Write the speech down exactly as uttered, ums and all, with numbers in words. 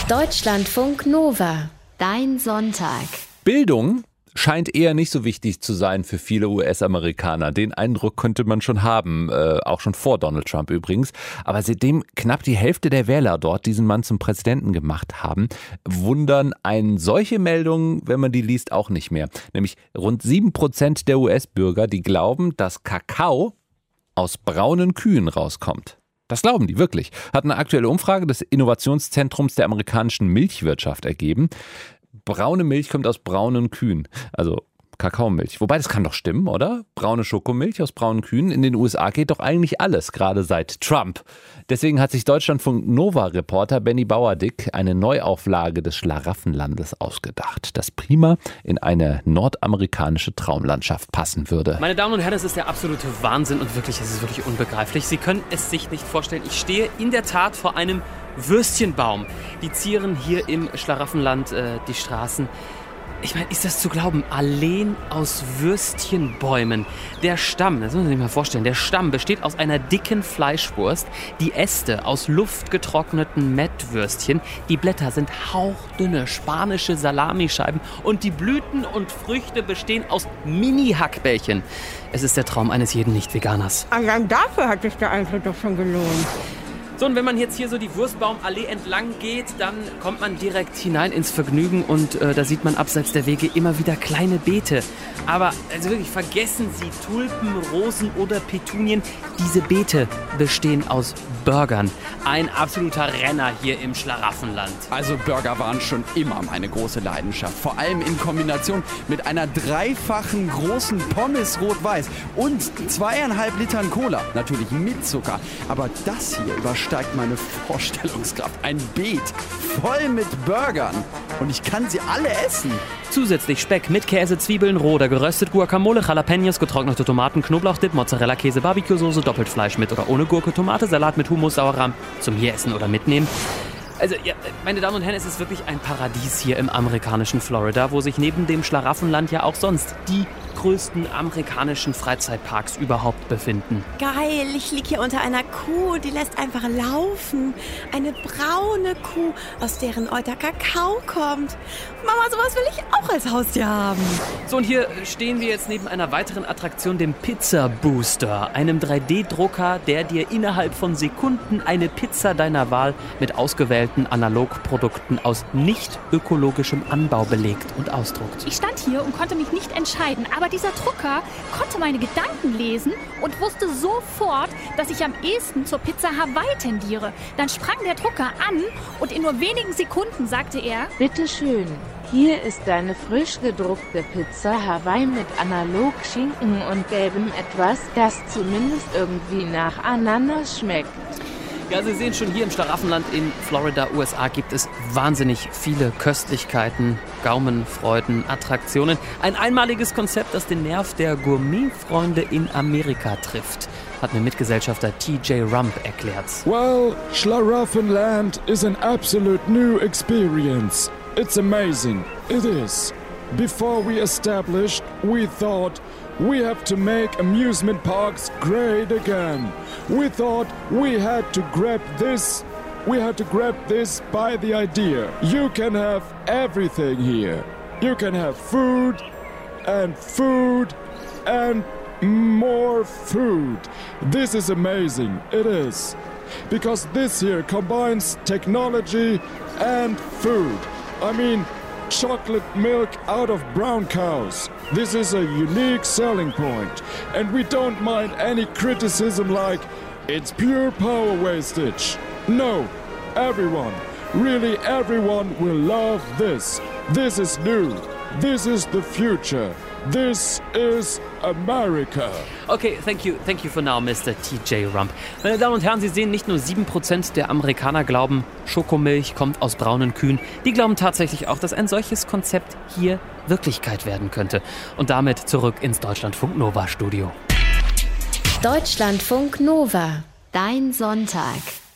Deutschlandfunk Nova. Dein Sonntag. Bildung scheint eher nicht so wichtig zu sein für viele U S-Amerikaner. Den Eindruck könnte man schon haben, äh, auch schon vor Donald Trump übrigens. Aber seitdem knapp die Hälfte der Wähler dort diesen Mann zum Präsidenten gemacht haben, wundern einen solche Meldungen, wenn man die liest, auch nicht mehr. Nämlich rund sieben Prozent der U S-Bürger, die glauben, dass Kakao aus braunen Kühen rauskommt. Das glauben die wirklich, hat eine aktuelle Umfrage des Innovationszentrums der amerikanischen Milchwirtschaft ergeben. Braune Milch kommt aus braunen Kühen, also Kakaomilch. Wobei, das kann doch stimmen, oder? Braune Schokomilch aus braunen Kühen. In den U S A geht doch eigentlich alles, gerade seit Trump. Deswegen hat sich Deutschlandfunk Nova-Reporter Benny Bauerdick eine Neuauflage des Schlaraffenlandes ausgedacht, das prima in eine nordamerikanische Traumlandschaft passen würde. Meine Damen und Herren, es ist der absolute Wahnsinn und wirklich, es ist wirklich unbegreiflich. Sie können es sich nicht vorstellen. Ich stehe in der Tat vor einem Würstchenbaum. Die zieren hier im Schlaraffenland äh, die Straßen. Ich meine, ist das zu glauben? Alleen aus Würstchenbäumen. Der Stamm, das muss man sich mal vorstellen, der Stamm besteht aus einer dicken Fleischwurst, die Äste aus luftgetrockneten Mettwürstchen, die Blätter sind hauchdünne spanische Salamischeiben und die Blüten und Früchte bestehen aus Mini-Hackbällchen. Es ist der Traum eines jeden Nicht-Veganers. Allein dafür hat sich der Eintritt doch schon gelohnt. So, und wenn man jetzt hier so die Wurstbaumallee entlang geht, dann kommt man direkt hinein ins Vergnügen und äh, da sieht man abseits der Wege immer wieder kleine Beete. Aber also wirklich, vergessen Sie Tulpen, Rosen oder Petunien. Diese Beete bestehen aus Burgern. Ein absoluter Renner hier im Schlaraffenland. Also Burger waren schon immer meine große Leidenschaft. Vor allem in Kombination mit einer dreifachen großen Pommes rot-weiß und zweieinhalb Litern Cola. Natürlich mit Zucker. Aber das hier übersteigt meine Vorstellungskraft. Ein Beet voll mit Burgern. Und ich kann sie alle essen. Zusätzlich Speck mit Käse, Zwiebeln, roher geröstet, Guacamole, Jalapenos, getrocknete Tomaten, Knoblauchdip, Mozzarella, Käse, Barbecue-Soße, Doppeltfleisch mit oder ohne Gurke, Tomate, Salat mit Hummus, Sauerrahm zum hier essen oder mitnehmen. Also, ja, meine Damen und Herren, es ist wirklich ein Paradies hier im amerikanischen Florida, wo sich neben dem Schlaraffenland ja auch sonst die größten amerikanischen Freizeitparks überhaupt befinden. Geil, ich liege hier unter einer Kuh, die lässt einfach laufen. Eine braune Kuh, aus deren Euter Kakao kommt. Mama, sowas will ich auch als Haustier haben. So, und hier stehen wir jetzt neben einer weiteren Attraktion, dem Pizza Booster, einem drei D Drucker, der dir innerhalb von Sekunden eine Pizza deiner Wahl mit ausgewählten Analogprodukten aus nicht ökologischem Anbau belegt und ausdruckt. Ich stand hier und konnte mich nicht entscheiden, aber dieser Drucker konnte meine Gedanken lesen und wusste sofort, dass ich am ehesten zur Pizza Hawaii tendiere. Dann sprang der Drucker an und in nur wenigen Sekunden sagte er: Bitte schön, hier ist deine frisch gedruckte Pizza Hawaii mit analog Schinken und gelbem etwas, das zumindest irgendwie nach Ananas schmeckt. Ja, Sie sehen schon, hier im Schlaraffenland in Florida, U S A, gibt es wahnsinnig viele Köstlichkeiten, Gaumenfreuden, Attraktionen. Ein einmaliges Konzept, das den Nerv der Gourmetfreunde in Amerika trifft, hat mir Mitgesellschafter T J Rump erklärt. Well, Schlaraffenland is an absolute new experience. It's amazing. It is. Before we established, we thought we have to make amusement parks great again. We thought we had to grab this, we had to grab this by the idea. You can have everything here. You can have food and food and more food. This is amazing. It is. Because this here combines technology and food. I mean, chocolate milk out of brown cows. This is a unique selling point, and we don't mind any criticism like it's pure power wastage. No, everyone, really everyone will love this. This is new. This is the future. This is America. Okay, thank you, thank you for now, Mister T J Rump. Meine Damen und Herren, Sie sehen, nicht nur sieben Prozent der Amerikaner glauben, Schokomilch kommt aus braunen Kühen. Die glauben tatsächlich auch, dass ein solches Konzept hier Wirklichkeit werden könnte. Und damit zurück ins Deutschlandfunk Nova Studio. Deutschlandfunk Nova. Dein Sonntag.